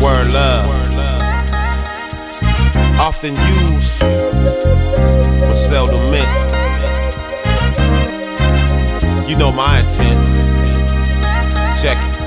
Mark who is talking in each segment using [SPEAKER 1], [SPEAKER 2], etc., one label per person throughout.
[SPEAKER 1] word love, often used but seldom meant. You know my intent. Check it.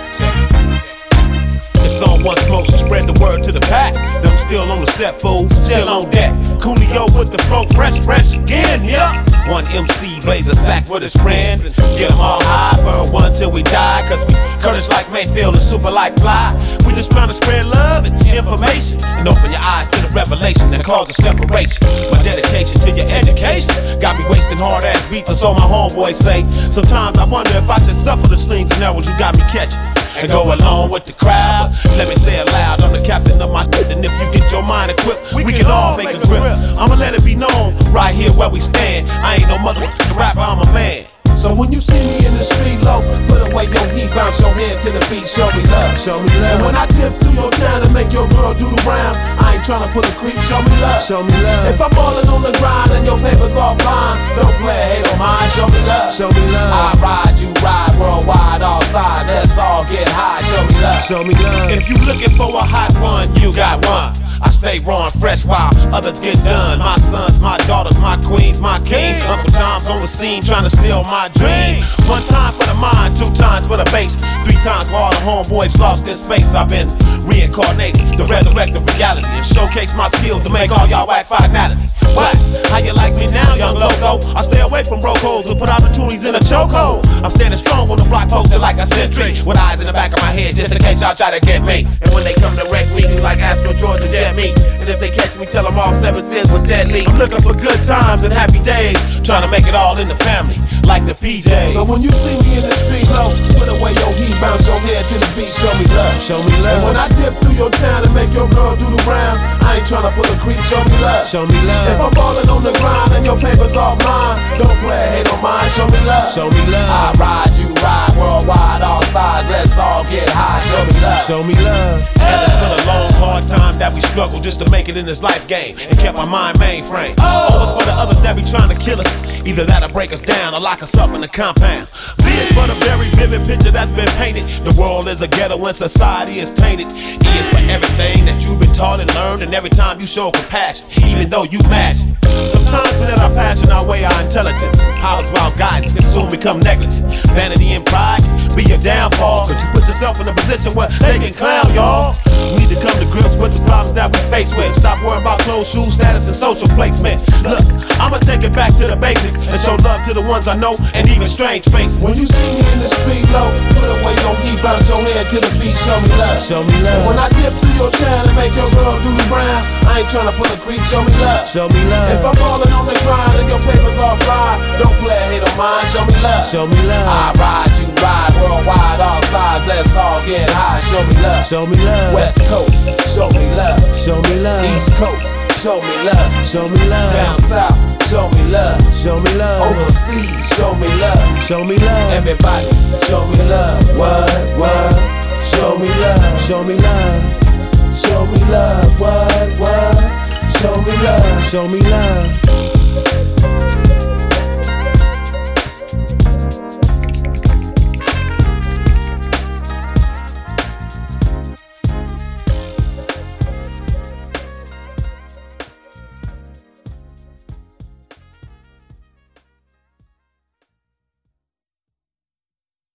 [SPEAKER 1] It's on one smoke, so spread the word to the pack. Them still on the set, fools, still on deck. Coolio with the flow, fresh again, yeah. One MC blaze a sack with his friends and get them all high, burn one till we die. Cause we Curtis like Mayfield and super like Fly. We just trying to spread love and information and open your eyes to the revelation that causes separation. My dedication to your education got me wasting hard ass beats, or so my homeboys say. Sometimes I wonder if I should suffer the slings and arrows you got me catching and go along with the crowd. Let me say it loud, I'm the captain of my shit, and if you get your mind equipped, we can all make a grip. I'ma let it be known right here where we stand. I ain't no motherfucking rapper, I'm a man.
[SPEAKER 2] So when you see me in the street low, put away your heat, bounce your head to the beat, show me love, show me love. And when I dip through your town and make your girl do the round, I ain't tryna pull a creep, show me love, show me love. If I'm falling on the grind and your paper's offline, don't play a hate on mine, show me love, show me love. I ride, you ride, worldwide, all sides, let's all get high, show me love, show me love.
[SPEAKER 1] If you looking for a hot one, you got one. I stay raw and fresh while others get done. My sons, my daughters, my queens, my kings. Uncle Tom's on the scene trying to steal my dream. One time for the mind, 2 times for the bass, 3 times for all the homeboys lost in space. I've been reincarnated to resurrect the reality and showcase my skills to make all y'all whack finality. What? How you like me now, young loco? I stay away from broke hoes and put opportunities in a chokehold. I'm standing strong on the block posted like a sentry, with eyes in the back of my head just in case y'all try to get me. And when they come to wreck me, like Astro Georgia Jet me. And if they catch me, tell them all 7 sins was deadly. I'm looking for good times and happy days, trying to make it all in the family, like the PJs.
[SPEAKER 2] So when you see me in the street low, put away your heat, bounce your head to the beat, show me love, show me love. And when I dip through your town and make your girl do the round, I ain't tryna pull a creep, show me love, show me love. If I'm falling on the grind and your paper's offline, don't play a hate on mine, show me love, show me love. I ride, you ride, worldwide, all sides, let's all get high, show me love, show me love.
[SPEAKER 1] And it's been a long, hard time that we struggled just to make it in this life game and kept my mind mainframe. Oh, it's for the others that be trying to kill us. Either that'll break us down or lock us up in the compound. V is for the very vivid picture that's been painted. The world is a ghetto and society is tainted. E is for everything that you've been taught and learned, and every time you show compassion, even though you match it. Sometimes we let our passion outweigh our intelligence. Powers without guidance can soon become negligent. Vanity and pride can be your downfall, cause you put yourself in a position where they can clown y'all. We need to come to grips with the problems that we face with. Stop worrying about clothes, shoes, status, and social placement. Look, I'ma take it back to the basics and show love to the ones I know and even strange faces.
[SPEAKER 2] When you see me in the street low, put away your heat, bounce your head to the beat, show me love, show me love. And when I dip through your town and make your girl do the round, I ain't tryna pull a creep, show me love, show me love. If I'm falling on the grind and your paper's offline, don't play a hate on mine, show me love, show me love. I ride, you ride, worldwide, all sides, let's all get high, show me love, show me love. West Coast, show me love, show me love. East Coast, show me love, show me love. Down south, show me love, show me love. Overseas, show me love, show me love. Everybody, show me love, what? Show me love, show me love, show me love, what? Show me love, show me love.